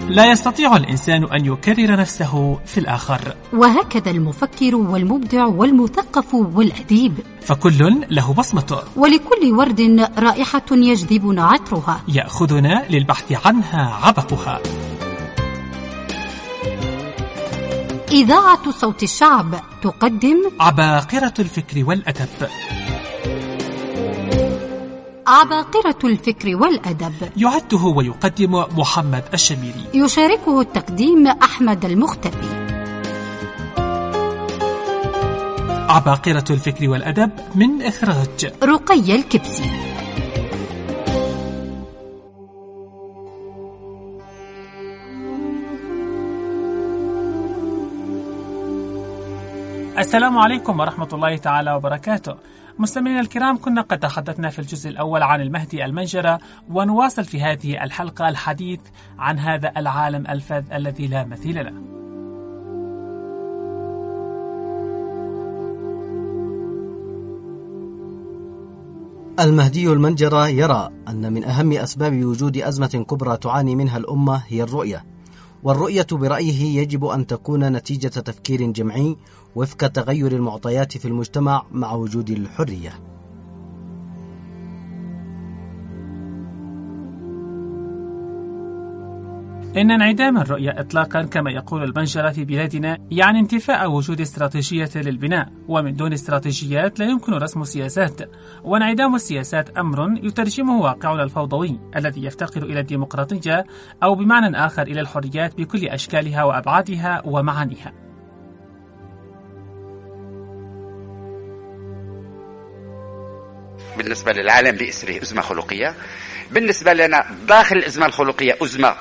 لا يستطيع الإنسان أن يكرر نفسه في الآخر، وهكذا المفكر والمبدع والمثقف والأديب، فكل له بصمته، ولكل ورد رائحة يجذبنا عطرها، يأخذنا للبحث عنها عبقها. إذاعة صوت الشعب تقدم عباقرة الفكر والأدب. عباقرة الفكر والأدب يعده ويقدم محمد الشميري، يشاركه التقديم أحمد المختفي. عباقرة الفكر والأدب من إخراج رقية الكبسي. السلام عليكم ورحمة الله تعالى وبركاته. مستمعينا الكرام، كنا قد تحدثنا في الجزء الأول عن المهدي المنجرة، ونواصل في هذه الحلقة الحديث عن هذا العالم الفذ الذي لا مثيل له. المهدي المنجرة يرى أن من أهم أسباب وجود أزمة كبرى تعاني منها الأمة هي الرؤية، والرؤية برأيه يجب أن تكون نتيجة تفكير جمعي وفق تغير المعطيات في المجتمع مع وجود الحرية. إن انعدام الرؤية إطلاقا كما يقول المنجرة في بلادنا يعني انتفاء وجود استراتيجية للبناء، ومن دون استراتيجيات لا يمكن رسم سياسات، وانعدام السياسات أمر يترجمه واقعنا الفوضوي الذي يفتقر إلى الديمقراطية، أو بمعنى آخر إلى الحريات بكل أشكالها وأبعادها ومعانيها. بالنسبة للعالم بأسره أزمة خلقية، بالنسبة لنا داخل الأزمة الخلقية أزمة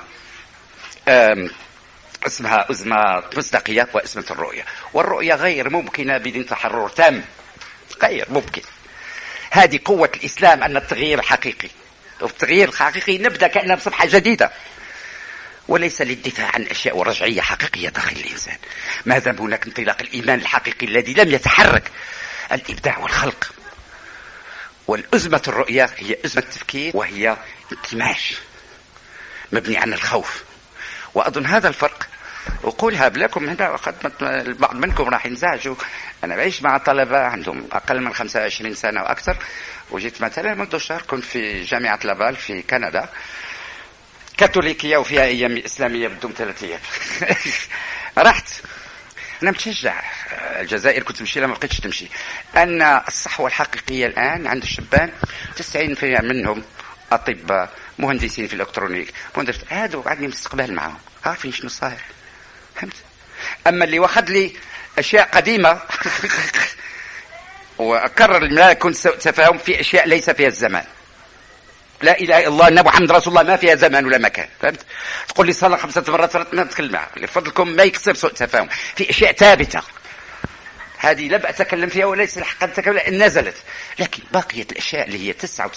اسمها أزمة مصداقية وأزمة الرؤية، والرؤية غير ممكنة بدون تحرر تام، غير ممكن. هذه قوة الإسلام، أن التغيير حقيقي، والتغيير الحقيقي نبدأ كأننا بصفحة جديدة، وليس للدفاع عن أشياء ورجعية حقيقية داخل الإنسان. ما دام هناك انطلاق الإيمان الحقيقي الذي لم يتحرك، الإبداع والخلق. والأزمة الرؤية هي أزمة التفكير، وهي انكماش مبني عن الخوف. وأظن هذا الفرق أقولها لكم هنا، وقد البعض منكم راح ينزعجوا. أنا بعيش مع طلبة عندهم أقل من 25 سنة وأكثر، وجيت مثلا منذ شهر كنت في جامعة لافال في كندا، كاثوليكية وفيها أيام إسلامية بدون 3 أيام. رحت أنا متشجع. الجزائر كنت تمشي لما بقيتش تمشي. أن الصحوة الحقيقية الآن عند الشبان 90% منهم أطباء، مهندسين في الإلكترونيك، هذا عندي مستقبل معهم، عارفين شنو صاير، فهمت؟ أما اللي واخد لي أشياء قديمة وأكرر لا يكون تفاهم في أشياء ليس فيها الزمان. لا إله إلا الله، النبي محمد رسول الله، ما فيها زمان ولا مكان، فهمت؟ تقول لي صلى 5 مرات ما تتكلم معه، لفضلكم ما يكسر سوء تفاهم في أشياء ثابتة. هذه لا أتكلم فيها وليس الحق أن أتكلم، نزلت. لكن بقية الأشياء اللي هي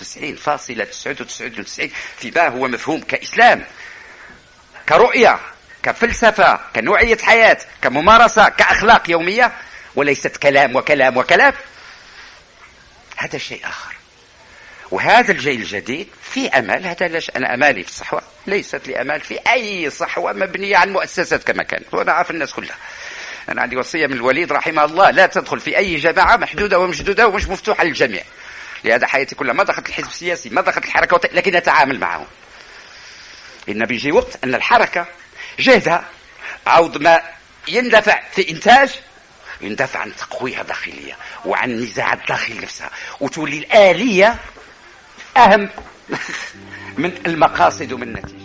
99.99% في ما هو مفهوم كإسلام، كرؤية، كفلسفة، كنوعية حياة، كممارسة، كأخلاق يومية، وليست كلام وكلام وكلام. هذا شيء آخر. وهذا الجيل الجديد في أمل. هذا لاش أنا أمالي في الصحوة ليست لي أمال في أي صحوة مبنية عن مؤسسات كما كان، وأنا عارف الناس كلها. أنا عندي وصية من الوليد رحمه الله: لا تدخل في أي جماعة محدودة ومشدودة ومش مفتوحة للجميع. لهذا حياتي كلها ما دخلت الحزب السياسي، ما دخلت الحركة، لكن أتعامل معهم. إن بيجي وقت أن الحركة جهدها عوض ما يندفع في إنتاج، يندفع عن تقوية داخلية وعن نزاعات داخل نفسها، وتولي الآلية أهم من المقاصد ومن النتيجة.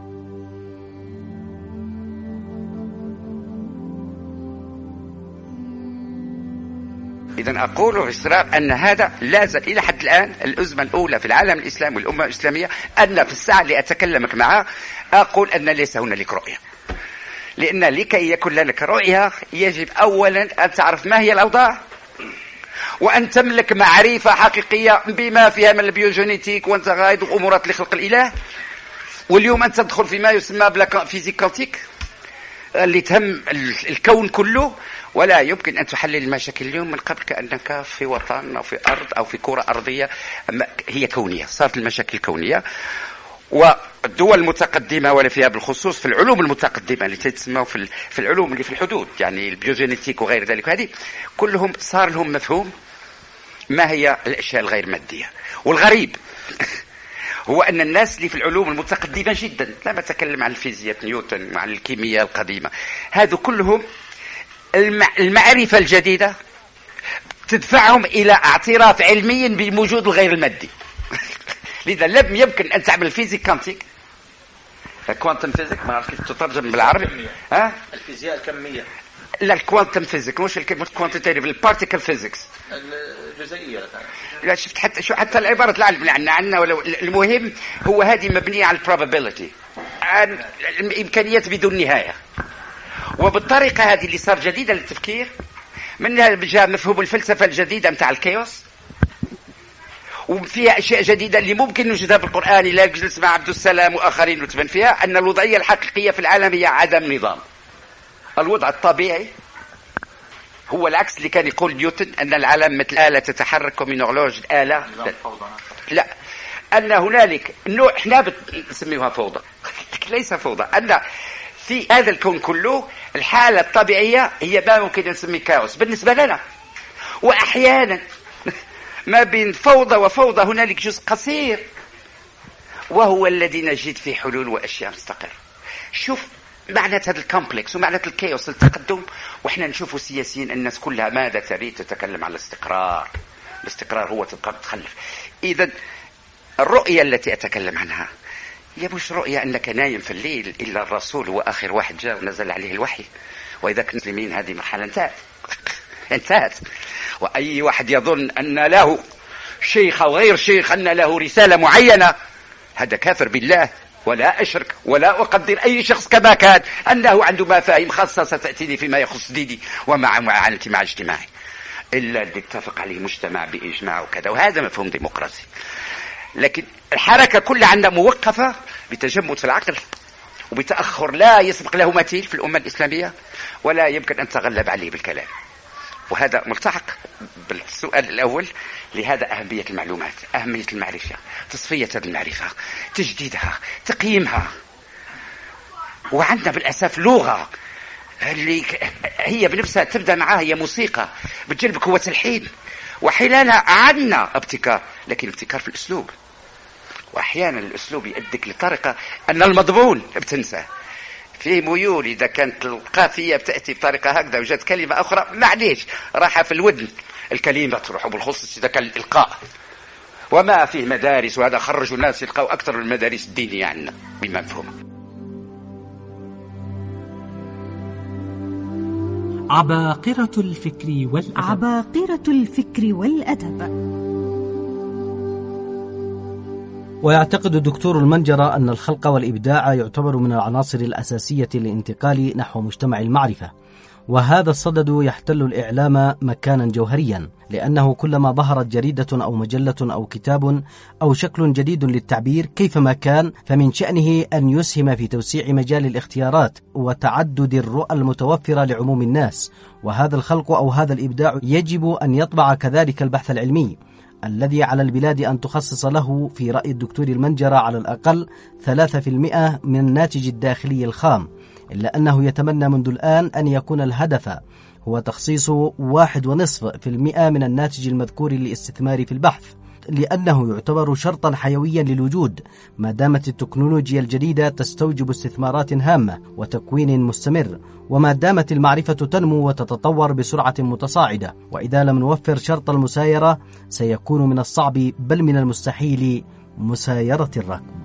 إذن أقول باستمرار أن هذا لا زال إلى حد الآن الأزمة الأولى في العالم الإسلامي والأمة الإسلامية، أن في الساعة اللي أتكلمك معها أقول أن ليس هنالك رؤية. لأن لكي يكون لك رؤية يجب أولا أن تعرف ما هي الأوضاع، وأن تملك معرفة حقيقية بما فيها من البيوجينيتيك وأنت غايد أمورات لخلق الإله. واليوم أنت تدخل فيما يسمى بلا فيزيك كوانتيك اللي تهم الكون كله، ولا يمكن أن تحلل المشاكل اليوم من قبل كأنك في وطن أو في أرض أو في كرة أرضية. هي كونية، صارت المشاكل كونية. والدول المتقدمة ولا فيها بالخصوص في العلوم المتقدمة اللي تسمى في العلوم اللي في الحدود، يعني البيوجينيتيك وغير ذلك، هذه كلهم صار لهم مفهوم ما هي الأشياء الغير مادية. والغريب هو أن الناس اللي في العلوم المتقدمة جدا، لا أتكلم عن الفيزياء نيوتن وعن الكيمياء القديمة، هذو كلهم المعرفة الجديدة تدفعهم إلى اعتراف علمي بوجود الغير المادي. لذا لم يمكن أن تعمل فيزيك كانتيك، كوانتم فيزيك، ما أعرف كيف تترجم بالعربي، الفيزياء الكمية، لا الكوانتم فيزيك مش الكوانتيتيف، البارتيكل فيزيكس الجزئية. لا شفت حتى العبارة العلم عندنا، ولو المهم هو هذه مبنية على البروبابيلتي، عن الإمكانيات بدون نهاية. وبالطريقة هذه اللي صار جديدة للتفكير، منها جاء مفهوم الفلسفة الجديدة متاع الكيوس، وفيها أشياء جديدة اللي ممكن نوجدها بالقرآن. لا يجلس مع عبد السلام وآخرين وتبان فيها أن الوضعية الحقيقية في العالم هي عدم نظام. الوضع الطبيعي هو العكس اللي كان يقول نيوتن، أن العالم مثل آلة تتحرك ومن أغلوج آلة. لا، أن هنالك نوع احنا نسميها فوضى، ليس فوضى، أن في هذا الكون كله الحالة الطبيعية هي ما ممكن نسميه كاوس بالنسبة لنا. وأحيانا ما بين فوضى وفوضى هنالك جزء قصير، وهو الذي نجد فيه حلول وأشياء مستقرة. شوف معنى هذا الكومبلكس ومعنى الكيوس التقدم. وإحنا نشوف السياسيين الناس كلها ماذا تريد؟ تتكلم على الاستقرار. الاستقرار هو تبقى تخلف. إذن الرؤية التي أتكلم عنها هي مش رؤية أنك نايم في الليل إلا الرسول هو آخر واحد جاء ونزل عليه الوحي، وإذا كنت مسلمين هذه مرحلة انتهت. وأي واحد يظن أن له شيخ أو غير شيخ، أن له رسالة معينة، هذا كافر بالله. ولا أشرك ولا أقدر أي شخص كما كان أنه عنده مفاهيم خاصة ستأتيني فيما يخص ديني ومع معاملتي مع اجتماعي، إلا اللي اتفق عليه مجتمع بإجماع وكذا، وهذا مفهوم ديمقراطي. لكن الحركة كلها عندها موقفة بتجمد في العقل وبتأخر لا يسبق له مثيل في الأمة الإسلامية، ولا يمكن أن تغلب عليه بالكلام. وهذا ملتحق بالسؤال الأول. لهذا أهمية المعلومات، أهمية المعرفة، تصفية المعرفة، تجديدها، تقييمها. وعندنا بالأساس لغة اللي هي بنفسها تبدأ معها هي موسيقى بتجلب قوة الحين، وحلالها عندنا ابتكار، لكن ابتكار في الأسلوب. وأحيانا الأسلوب يؤدك لطريقة أن المضمون بتنساه، فيه ميول. إذا كانت القافية بتأتي بطريقة هكذا وجدت كلمة أخرى معليش راح في الودن الكلمة تروح، وبالخصوص إذا كان الإلقاء. وما فيه مدارس، وهذا خرجوا الناس يلقوا أكثر من المدارس الدينية عندنا بمفهوم. عباقرة الفكر والأدب. عباقرة الفكر والأدب. ويعتقد الدكتور المنجرة أن الخلق والإبداع يعتبر من العناصر الأساسية للانتقال نحو مجتمع المعرفة، وهذا الصدد يحتل الإعلام مكانا جوهريا، لأنه كلما ظهرت جريدة أو مجلة أو كتاب أو شكل جديد للتعبير كيفما كان، فمن شأنه أن يسهم في توسيع مجال الاختيارات وتعدد الرؤى المتوفرة لعموم الناس. وهذا الخلق أو هذا الإبداع يجب أن يطبع كذلك البحث العلمي الذي على البلاد أن تخصص له في رأي الدكتور المنجرة على الأقل 3% من الناتج الداخلي الخام، إلا أنه يتمنى منذ الآن أن يكون الهدف هو تخصيص 1.5% من الناتج المذكور للاستثمار في البحث، لأنه يعتبر شرطا حيويا للوجود ما دامت التكنولوجيا الجديدة تستوجب استثمارات هامة وتكوين مستمر، وما دامت المعرفة تنمو وتتطور بسرعة متصاعدة. وإذا لم نوفر شرط المسايرة سيكون من الصعب بل من المستحيل مسايرة الركب.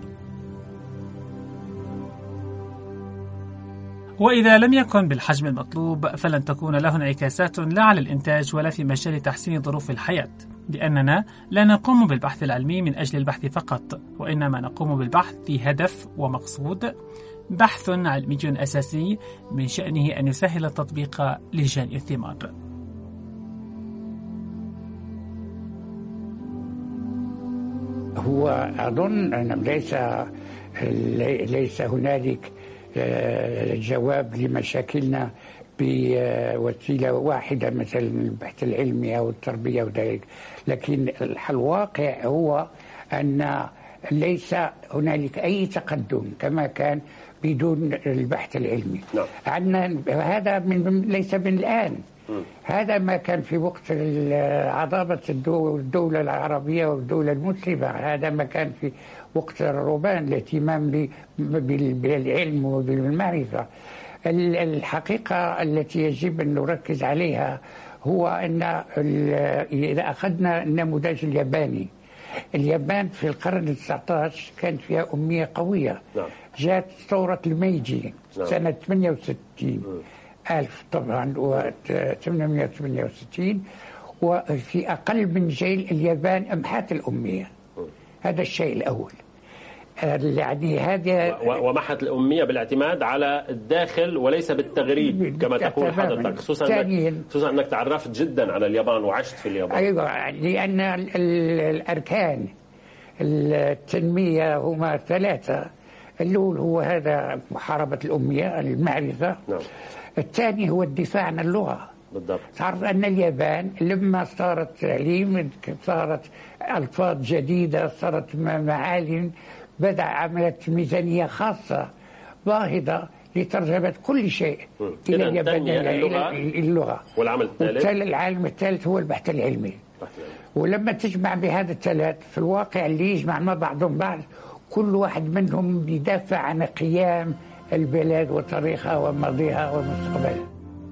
وإذا لم يكن بالحجم المطلوب فلن تكون له انعكاسات لا على الإنتاج ولا في مجال تحسين ظروف الحياة، لأننا لا نقوم بالبحث العلمي من أجل البحث فقط، وإنما نقوم بالبحث في هدف ومقصود، بحث علمي أساسي من شأنه أن يسهل التطبيق لجني الثمار. هو أظن أن ليس هنالك جواب لمشاكلنا بوسيلة واحدة مثل البحث العلمي أو التربية وذلك، لكن الواقع هو أن ليس هنالك أي تقدم كما كان بدون البحث العلمي. عندنا هذا ليس من الآن، هذا ما كان في وقت عضابة الدولة العربية والدولة المسلمة، هذا ما كان في وقت الرومان، الاهتمام بالعلم وبالمعرفة. الحقيقة التي يجب أن نركز عليها هو أن إذا أخذنا النموذج الياباني، اليابان في القرن ال19 كانت فيها أمية قوية. جاءت ثورة الميجي سنة 68 ألف طبعا و868، وفي أقل من جيل اليابان أمحت الأمية. هذا الشيء الأول. يعني هذا ومحت الأمية بالاعتماد على الداخل وليس بالتغريب كما تقول حضرتك، خصوصا أنك تعرفت جدا على اليابان وعشت في اليابان. أيوة، لأن الأركان التنمية هما 3. الأول هو هذا محاربة الأمية، المعرفة. الثاني هو الدفاع عن اللغة. بالضبط. تعرف أن اليابان لما صارت تعليم، صارت ألفاظ جديدة، صارت معالم، بدأ عملت ميزانية خاصة باهظة لترجمة كل شيء إلى اليابان، اللغة. والعالم الثالث هو البحث العلمي. ولما تجمع بهذا الثلاث، في الواقع اللي يجمع ما بعضهم بعض، كل واحد منهم يدافع عن قيام البلاد وتاريخها وماضيها ومستقبلها.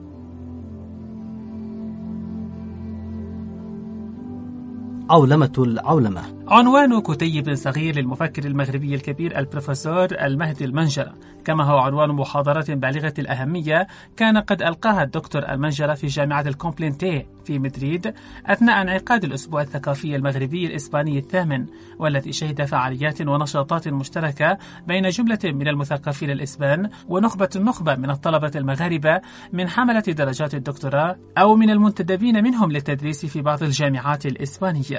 عولمة العولمة. عنوان كتيب صغير للمفكر المغربي الكبير البروفيسور المهدي المنجرة، كما هو عنوان محاضرة بالغة الأهمية كان قد ألقاها الدكتور المنجرة في جامعة الكومبلنتي في مدريد أثناء انعقاد الأسبوع الثقافي المغربي الإسباني الثامن، والذي شهد فعاليات ونشاطات مشتركة بين جملة من المثقفين الإسبان ونخبة من الطلبة المغاربة من حملة درجات الدكتوراه أو من المنتدبين منهم للتدريس في بعض الجامعات الإسبانية.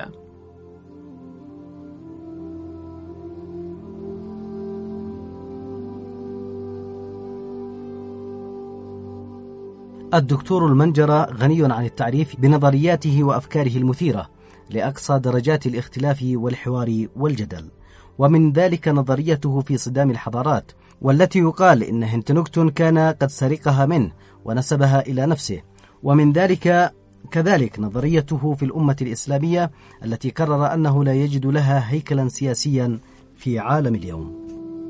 الدكتور المنجرة غني عن التعريف بنظرياته وأفكاره المثيرة لأقصى درجات الاختلاف والحوار والجدل، ومن ذلك نظريته في صدام الحضارات، والتي يقال إن هنتنوكتون كان قد سرقها منه ونسبها إلى نفسه، ومن ذلك كذلك نظريته في الأمة الإسلامية التي قرر أنه لا يجد لها هيكلا سياسيا في عالم اليوم.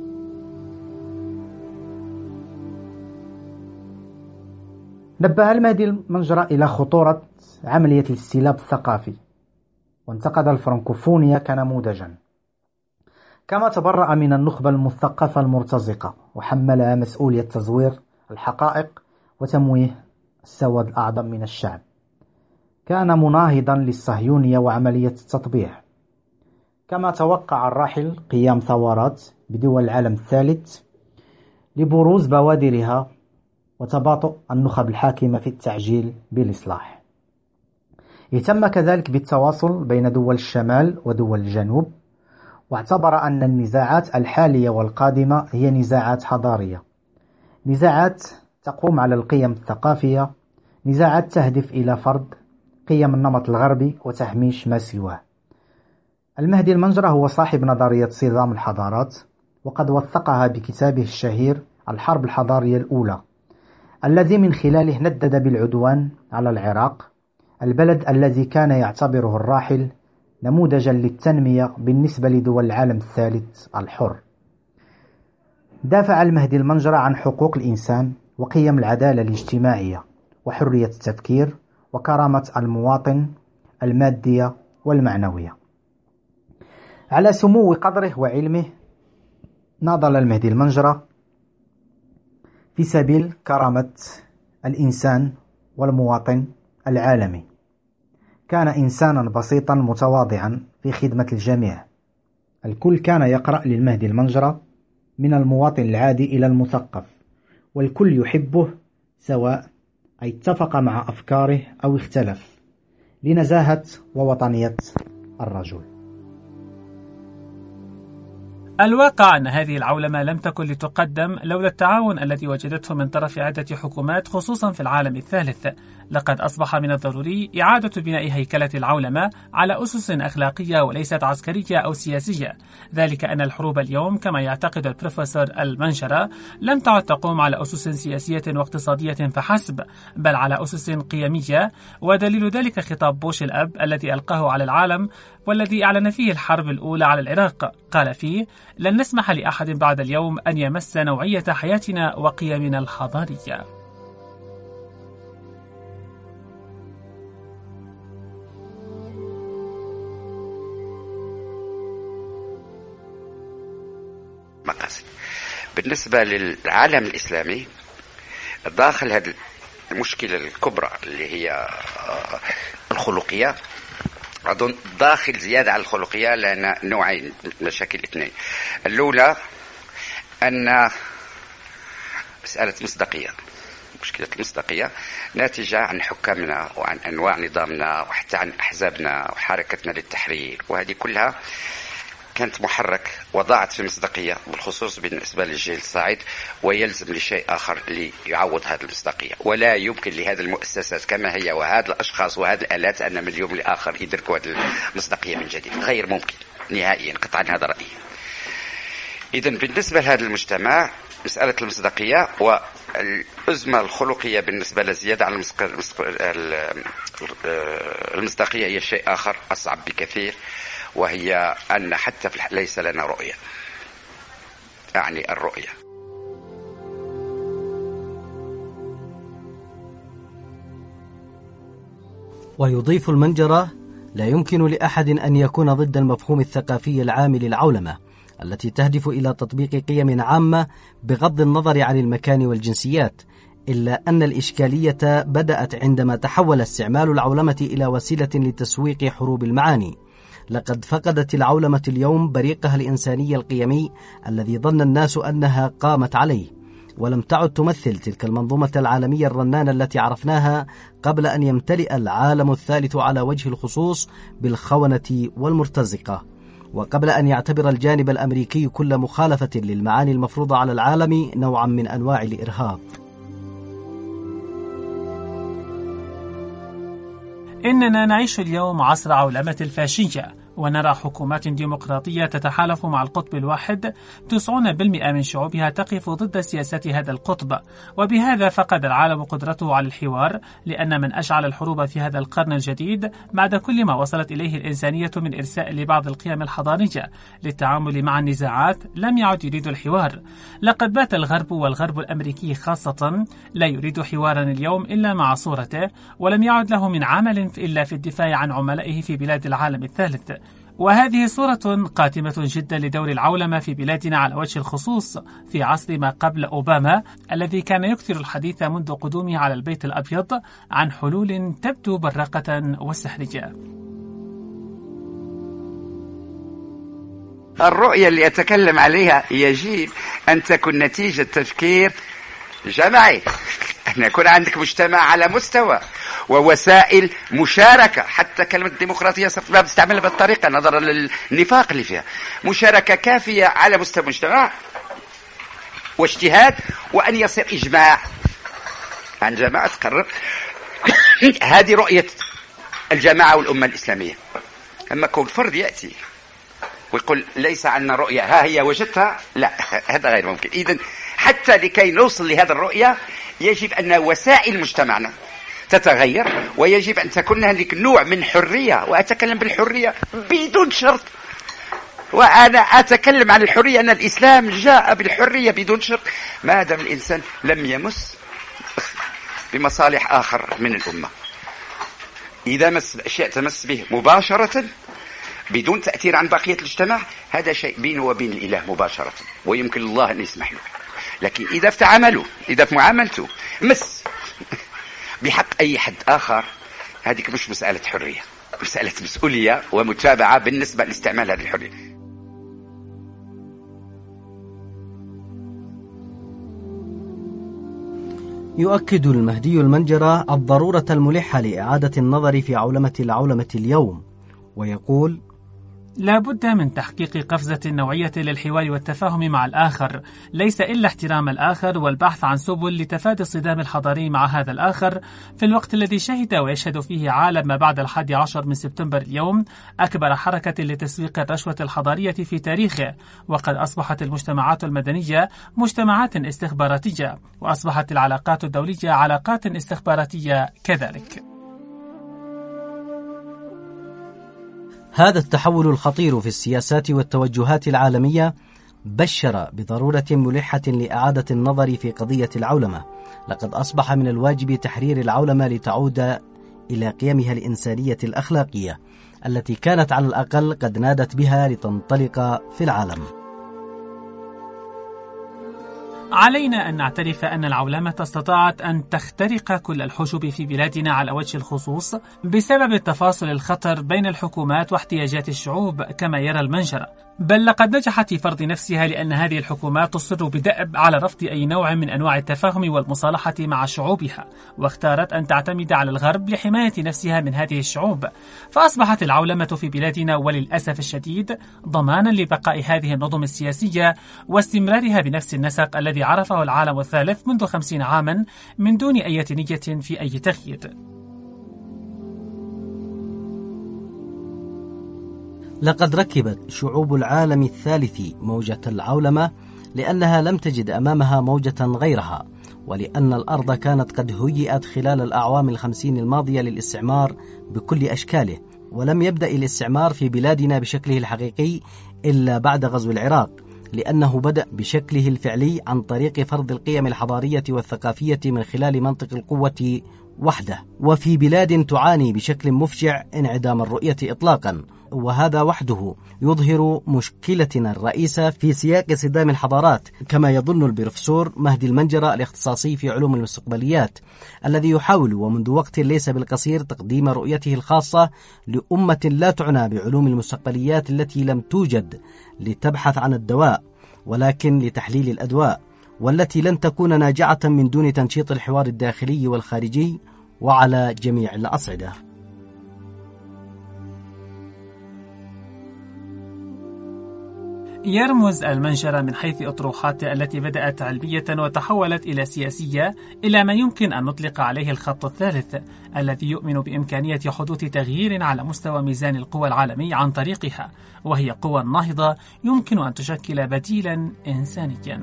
نبه المهدي المنجرة إلى خطورة عملية الاستلاب الثقافي، وانتقد الفرنكوفونية كنموذجا، كما تبرأ من النخبة المثقفة المرتزقة وحملها مسؤولية تزوير الحقائق وتمويه السواد الأعظم من الشعب. كان مناهضا للصهيونية وعملية التطبيع، كما توقع الراحل قيام ثورات بدول العالم الثالث لبروز بوادرها وتباطؤ النخب الحاكمة في التعجيل بالإصلاح. اهتم كذلك بالتواصل بين دول الشمال ودول الجنوب، واعتبر أن النزاعات الحالية والقادمة هي نزاعات حضارية، نزاعات تقوم على القيم الثقافية، نزاعات تهدف إلى فرض قيم النمط الغربي وتهميش ما سواه. المهدي المنجرة هو صاحب نظرية صدام الحضارات، وقد وثقها بكتابه الشهير الحرب الحضارية الأولى، الذي من خلاله ندد بالعدوان على العراق، البلد الذي كان يعتبره الراحل نموذجا للتنمية بالنسبة لدول العالم الثالث الحر. دافع المهدي المنجرة عن حقوق الإنسان وقيم العدالة الاجتماعية وحرية التفكير وكرامة المواطن المادية والمعنوية. على سمو قدره وعلمه ناضل المهدي المنجرة في سبيل كرامة الإنسان والمواطن العالمي. كان إنسانا بسيطا متواضعا في خدمة الجميع. الكل كان يقرأ للمهدي المنجرة من المواطن العادي إلى المثقف، والكل يحبه سواء اتفق مع أفكاره أو اختلف، لنزاهة ووطنية الرجل. الواقع أن هذه العولمة لم تكن لتقدم لولا التعاون الذي وجدته من طرف عدة حكومات خصوصا في العالم الثالث. لقد أصبح من الضروري إعادة بناء هيكلة العولمة على أسس أخلاقية وليست عسكرية أو سياسية، ذلك أن الحروب اليوم كما يعتقد البروفيسور المنجرة لم تعد تقوم على أسس سياسية واقتصادية فحسب، بل على أسس قيمية، ودليل ذلك خطاب بوش الأب الذي ألقاه على العالم والذي أعلن فيه الحرب الأولى على العراق. قال فيه: لن نسمح لأحد بعد اليوم أن يمس نوعية حياتنا وقيمنا الحضارية. مقاصد. بالنسبة للعالم الإسلامي داخل هذه المشكلة الكبرى اللي هي الخلقية، أظن داخل زيادة على الخلقية لأن نوعين مشاكل اثنين. الأولى أن مسألة مصداقية، مشكلة المصداقية ناتجة عن حكامنا وعن أنواع نظامنا وحتى عن أحزابنا وحركتنا للتحرير، وهذه كلها كانت محرك وضاعت في مصداقية بالخصوص بالنسبة للجيل الصاعد، ويلزم لشيء آخر ليعوض هذه المصداقية. ولا يمكن لهذه المؤسسات كما هي وهذه الأشخاص وهذه الآلات أن من اليوم لآخر يدركوا هذه المصداقية من جديد، غير ممكن نهائيا قطعا، هذا رأيي. إذن بالنسبة لهذا المجتمع مسألة المصداقية والأزمة الخلقية بالنسبة للزيادة على المصداقية هي شيء آخر أصعب بكثير، وهي أن حتى ليس لنا رؤية، يعني الرؤية. ويضيف المنجرة: لا يمكن لأحد أن يكون ضد المفهوم الثقافي العام للعولمة التي تهدف إلى تطبيق قيم عامة بغض النظر عن المكان والجنسيات، إلا أن الإشكالية بدأت عندما تحول استعمال العولمة إلى وسيلة لتسويق حروب المعاني. لقد فقدت العولمة اليوم بريقها الإنساني القيمي الذي ظن الناس أنها قامت عليه، ولم تعد تمثل تلك المنظومة العالمية الرنانة التي عرفناها قبل أن يمتلئ العالم الثالث على وجه الخصوص بالخونة والمرتزقة، وقبل أن يعتبر الجانب الأمريكي كل مخالفة للمعاني المفروضة على العالم نوعا من أنواع الإرهاب. إننا نعيش اليوم عصر عولمة الفاشية، ونرى حكومات ديمقراطية تتحالف مع القطب الواحد 90% من شعوبها تقف ضد سياسات هذا القطب، وبهذا فقد العالم قدرته على الحوار، لأن من أشعل الحروب في هذا القرن الجديد بعد كل ما وصلت إليه الإنسانية من إرساء لبعض القيم الحضارية للتعامل مع النزاعات لم يعد يريد الحوار. لقد بات الغرب والغرب الأمريكي خاصة لا يريد حوارا اليوم إلا مع صورته، ولم يعد له من عمل إلا في الدفاع عن عملائه في بلاد العالم الثالث. وهذه صورة قاتمة جدا لدور العولمة في بلادنا على وجه الخصوص في عصر ما قبل أوباما، الذي كان يكثر الحديث منذ قدومه على البيت الأبيض عن حلول تبدو براقة وسحرية. الرؤية اللي أتكلم عليها يجب أن تكون نتيجة تفكير جماعي، أن يكون عندك مجتمع على مستوى ووسائل مشاركة. حتى كلمة ديمقراطية صرت بستعملها بالطريقة نظرا للنفاق اللي فيها. مشاركة كافية على مستوى المجتمع واجتهاد، وأن يصير إجماع عن جماعة تقرر. هذه رؤية الجماعة والأمة الإسلامية. أما كل فرد يأتي ويقول ليس عندنا رؤية، ها هي وجدتها، لا، هذا غير ممكن. إذن حتى لكي نوصل لهذا الرؤية يجب أن وسائل مجتمعنا تتغير، ويجب أن تكون هناك نوع من حرية. وأتكلم بالحرية بدون شرط، وأنا أتكلم عن الحرية أن الإسلام جاء بالحرية بدون شرط، ما دام الإنسان لم يمس بمصالح آخر من الأمة. إذا مس أشياء تمس به مباشرة بدون تأثير عن بقية المجتمع، هذا شيء بينه وبين الإله مباشرة، ويمكن الله أن يسمح له. لكن إذا في تعامله، إذا في معاملته مس بحق أي حد آخر، هذه مش مسألة حرية، مسألة مسؤولية ومتابعة بالنسبة لاستعمال هذه الحرية. يؤكد المهدي المنجرة الضرورة الملحة لإعادة النظر في عولمة العولمة اليوم، ويقول: لا بد من تحقيق قفزة نوعية للحوار والتفاهم مع الآخر، ليس إلا احترام الآخر والبحث عن سبل لتفادي الصدام الحضاري مع هذا الآخر، في الوقت الذي شهد ويشهد فيه عالم ما بعد 11 من سبتمبر اليوم أكبر حركة لتسويق الرشوة الحضارية في تاريخه. وقد أصبحت المجتمعات المدنية مجتمعات استخباراتية، وأصبحت العلاقات الدولية علاقات استخباراتية كذلك. هذا التحول الخطير في السياسات والتوجهات العالمية بشر بضرورة ملحة لإعادة النظر في قضية العولمة. لقد أصبح من الواجب تحرير العولمة لتعود إلى قيمها الإنسانية الأخلاقية التي كانت على الأقل قد نادت بها لتنطلق في العالم. علينا أن نعترف أن العولمة استطاعت أن تخترق كل الحجب في بلادنا على وجه الخصوص بسبب تفاصل الخطر بين الحكومات واحتياجات الشعوب كما يرى المنجرة، بل لقد نجحت في فرض نفسها لأن هذه الحكومات تصر بدأب على رفض أي نوع من أنواع التفاهم والمصالحة مع شعوبها، واختارت أن تعتمد على الغرب لحماية نفسها من هذه الشعوب. فأصبحت العولمة في بلادنا وللأسف الشديد ضمانا لبقاء هذه النظم السياسية واستمرارها بنفس النسق الذي عرفه العالم الثالث منذ 50 عاما من دون أي نية في أي تغيير. لقد ركبت شعوب العالم الثالث موجة العولمة لأنها لم تجد أمامها موجة غيرها، ولأن الأرض كانت قد هيئت خلال الأعوام 50 الماضية للاستعمار بكل أشكاله، ولم يبدأ الاستعمار في بلادنا بشكله الحقيقي إلا بعد غزو العراق، لأنه بدأ بشكله الفعلي عن طريق فرض القيم الحضارية والثقافية من خلال منطق القوة وحده، وفي بلاد تعاني بشكل مفجع انعدام الرؤية إطلاقا. وهذا وحده يظهر مشكلتنا الرئيسة في سياق صدام الحضارات، كما يظن البروفيسور مهدي المنجرة الاختصاصي في علوم المستقبليات، الذي يحاول ومنذ وقت ليس بالقصير تقديم رؤيته الخاصة لأمة لا تعنى بعلوم المستقبليات التي لم توجد لتبحث عن الدواء ولكن لتحليل الأدواء، والتي لن تكون ناجعة من دون تنشيط الحوار الداخلي والخارجي وعلى جميع الأصعدة. يرمز المنجرة من حيث أطروحاته التي بدأت علمية وتحولت إلى سياسية إلى ما يمكن أن نطلق عليه الخط الثالث، الذي يؤمن بإمكانية حدوث تغيير على مستوى ميزان القوى العالمي عن طريقها، وهي قوى ناهضة يمكن أن تشكل بديلا إنسانيا.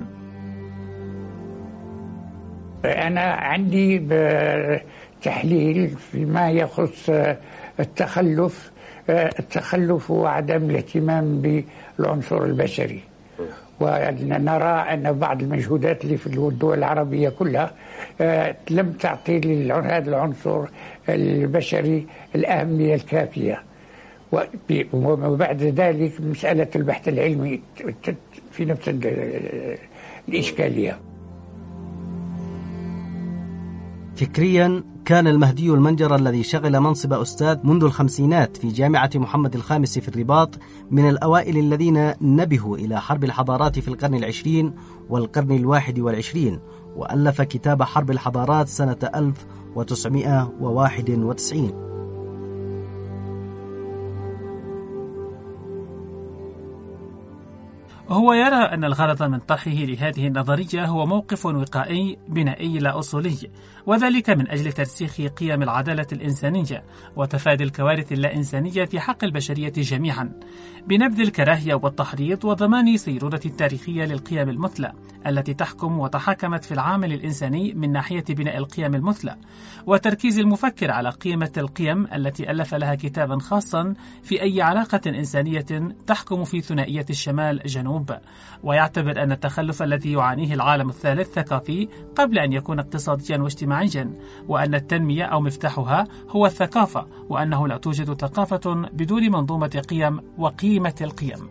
أنا عندي تحليل فيما يخص التخلف وعدم الاهتمام بالعنصر البشري، ونرى أن بعض المجهودات اللي في الدول العربية كلها لم تعطي هذا العنصر البشري الأهمية الكافية. وبعد ذلك مسألة البحث العلمي في نفس الإشكالية. فكريا كان المهدي المنجرة الذي شغل منصب أستاذ منذ الخمسينات في جامعة محمد الخامس في الرباط من الأوائل الذين نبهوا إلى حرب الحضارات في القرن العشرين والقرن 21، وألف كتاب حرب الحضارات سنة 1991. هو يرى أن الغرض من طرحه لهذه النظرية هو موقف وقائي بنائي لا أصولي، وذلك من أجل ترسيخ قيم العدالة الإنسانية وتفادي الكوارث اللا إنسانية في حق البشرية جميعا، بنبذ الكراهية والتحريض وضمان سيرورة التاريخية للقيم المثلى التي تحكم وتحاكمت في العامل الإنساني من ناحية بناء القيم المثلى، وتركيز المفكر على قيمة القيم التي ألف لها كتابا خاصا في أي علاقة إنسانية تحكم في ثنائية الشمال جنوب. ويعتبر أن التخلف الذي يعانيه العالم الثالث ثقافي قبل أن يكون اقتصاديا واجتماعيا، وأن التنمية أو مفتاحها هو الثقافة، وأنه لا توجد ثقافة بدون منظومة قيم وقيمة القيم.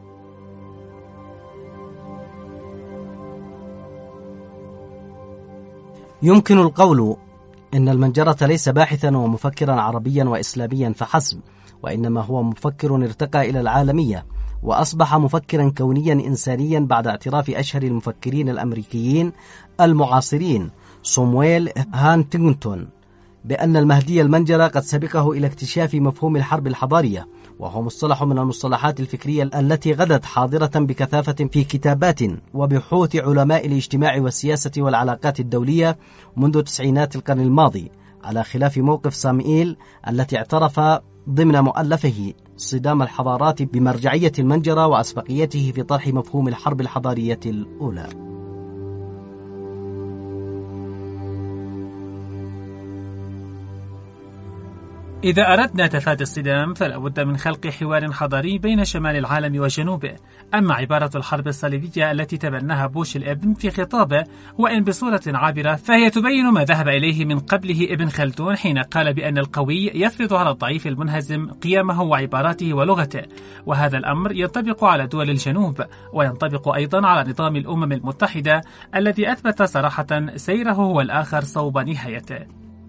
يمكن القول إن المنجرة ليس باحثا ومفكرا عربيا وإسلاميا فحسب، وإنما هو مفكر ارتقى إلى العالمية وأصبح مفكرا كونيا إنسانيا بعد اعتراف أشهر المفكرين الأمريكيين المعاصرين صومويل هانتينغتون بأن المهدي المنجرة قد سبقه إلى اكتشاف مفهوم الحرب الحضارية، وهو مصطلح من المصطلحات الفكرية التي غدت حاضرة بكثافة في كتابات وبحوث علماء الاجتماع والسياسة والعلاقات الدولية منذ تسعينات القرن الماضي، على خلاف موقف سامويل التي اعترف ضمن مؤلفه صدام الحضارات بمرجعية المنجرة وأسبقيته في طرح مفهوم الحرب الحضارية الأولى. إذا أردنا تفادي الصدام فلا بد من خلق حوار حضاري بين شمال العالم وجنوبه. أما عبارة الحرب الصليبية التي تبناها بوش الابن في خطابه وإن بصورة عابرة فهي تبين ما ذهب إليه من قبله ابن خلدون حين قال بأن القوي يفرض على الضعيف المنهزم قيمه وعباراته ولغته، وهذا الأمر ينطبق على دول الجنوب وينطبق أيضا على نظام الأمم المتحدة الذي أثبت صراحة سيره هو الآخر صوب نهايته.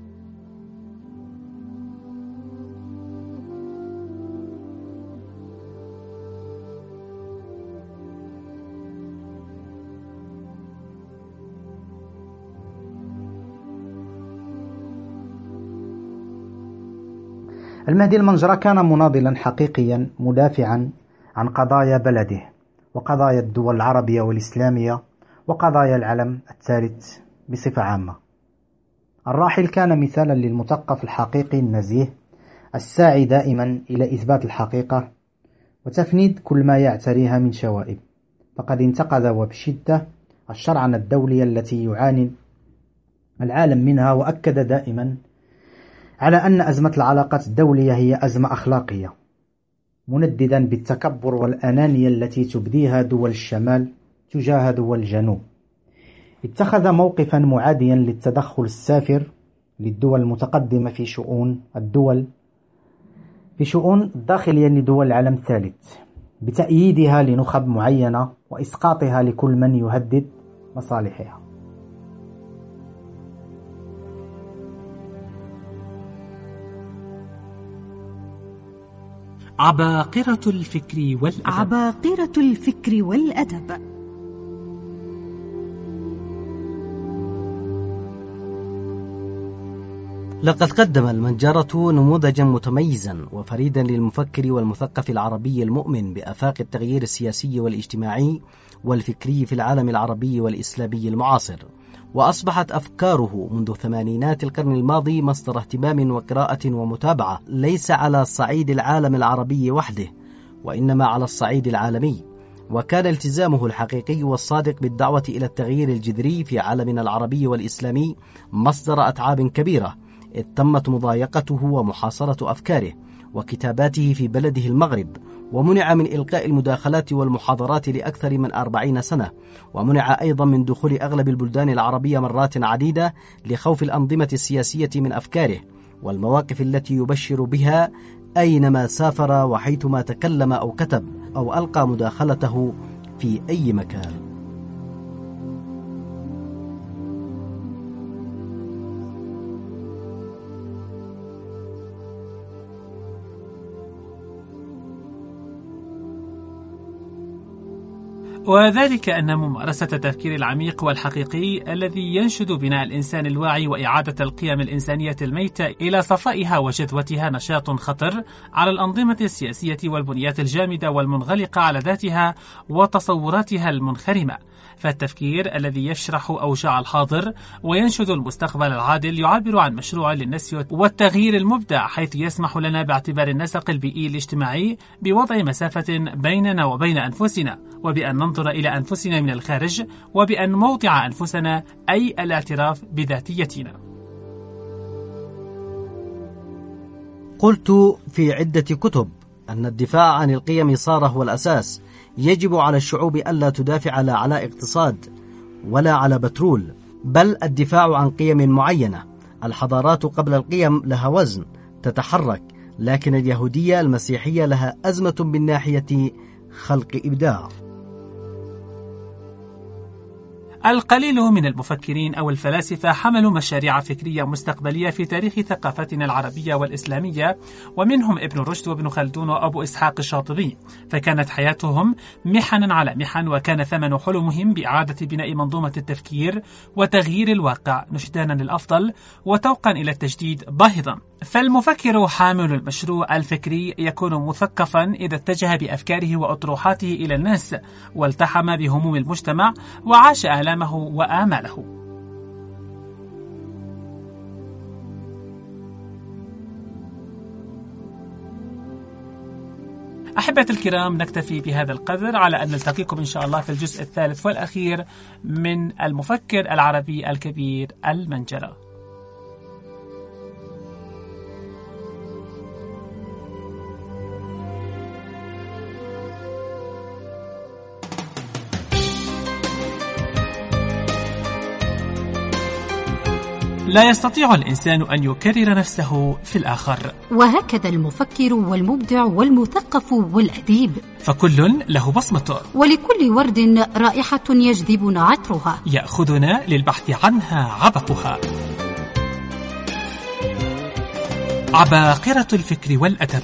المهدي المنجرة كان مناضلا حقيقيا مدافعا عن قضايا بلده وقضايا الدول العربية والإسلامية وقضايا العالم الثالث بصفة عامة. الراحل كان مثالا للمثقف الحقيقي النزيه الساعي دائما إلى إثبات الحقيقة وتفنيد كل ما يعتريها من شوائب، فقد انتقد وبشدة الشرعنة الدولية التي يعاني العالم منها، وأكد دائما على أن أزمة العلاقات الدولية هي أزمة أخلاقية، منددا بالتكبر والأنانية التي تبديها دول الشمال تجاه دول الجنوب. اتخذ موقفا معاديا للتدخل السافر للدول المتقدمة في شؤون الداخلية لدول العالم الثالث، بتأييدها لنخب معينة وإسقاطها لكل من يهدد مصالحها. عباقرة الفكر والأدب. لقد قدم المنجرة نموذجا متميزا وفريدا للمفكر والمثقف العربي المؤمن بآفاق التغيير السياسي والاجتماعي والفكري في العالم العربي والإسلامي المعاصر، وأصبحت أفكاره منذ ثمانينات القرن الماضي مصدر اهتمام وقراءة ومتابعة، ليس على صعيد العالم العربي وحده وإنما على الصعيد العالمي. وكان التزامه الحقيقي والصادق بالدعوة إلى التغيير الجذري في عالمنا العربي والإسلامي مصدر أتعاب كبيرة، إذ تمت مضايقته ومحاصرة أفكاره وكتاباته في بلده المغرب، ومنع من إلقاء المداخلات والمحاضرات لأكثر من 40 سنة، ومنع أيضا من دخول أغلب البلدان العربية مرات عديدة لخوف الأنظمة السياسية من أفكاره والمواقف التي يبشر بها أينما سافر وحيثما تكلم أو كتب أو ألقى مداخلته في أي مكان. وذلك أن ممارسة التفكير العميق والحقيقي الذي ينشد بناء الإنسان الواعي وإعادة القيم الإنسانية الميتة إلى صفائها وجذوتها نشاط خطر على الأنظمة السياسية والبنيات الجامدة والمنغلقة على ذاتها وتصوراتها المنخرمة. فالتفكير الذي يشرح أوجاع الحاضر وينشد المستقبل العادل يعبر عن مشروع للنسي والتغيير المبدع، حيث يسمح لنا باعتبار النسق البيئي الاجتماعي بوضع مسافة بيننا وبين أنفسنا، وبأن ننظر إلى أنفسنا من الخارج، وبأن نوضع أنفسنا أي الاعتراف بذاتيتنا. قلت في عدة كتب أن الدفاع عن القيم صار هو الأساس. يجب على الشعوب ألا تدافع لا على اقتصاد ولا على بترول، بل الدفاع عن قيم معينة. الحضارات قبل القيم لها وزن تتحرك، لكن اليهودية المسيحية لها أزمة من ناحية خلق إبداع. القليل من المفكرين أو الفلاسفة حملوا مشاريع فكرية مستقبلية في تاريخ ثقافتنا العربية والإسلامية، ومنهم ابن رشد وابن خلدون وأبو إسحاق الشاطبي، فكانت حياتهم محن على محن، وكان ثمن حلمهم بإعادة بناء منظومة التفكير وتغيير الواقع نشدانا للأفضل وتوقا إلى التجديد باهظا. فالمفكر حامل المشروع الفكري يكون مثقفا إذا اتجه بأفكاره وأطروحاته إلى الناس والتحم بهموم المجتمع وعاش آلامه وآماله. أحبة الكرام، نكتفي بهذا القدر على أن نلتقيكم إن شاء الله في الجزء الثالث والأخير من المفكر العربي الكبير المنجلة. لا يستطيع الإنسان أن يكرر نفسه في الآخر، وهكذا المفكر والمبدع والمثقف والأديب، فكل له بصمته، ولكل ورد رائحة يجذبنا عطرها، يأخذنا للبحث عنها عبقها. عباقرة الفكر والأدب.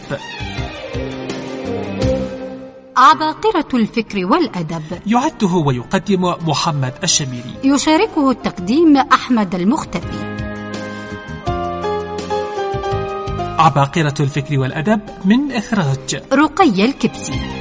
عباقرة الفكر والأدب يعده ويقدم محمد الشميري، يشاركه التقديم أحمد المختفي. عباقرة الفكر والأدب من إخراج رقية الكبسي.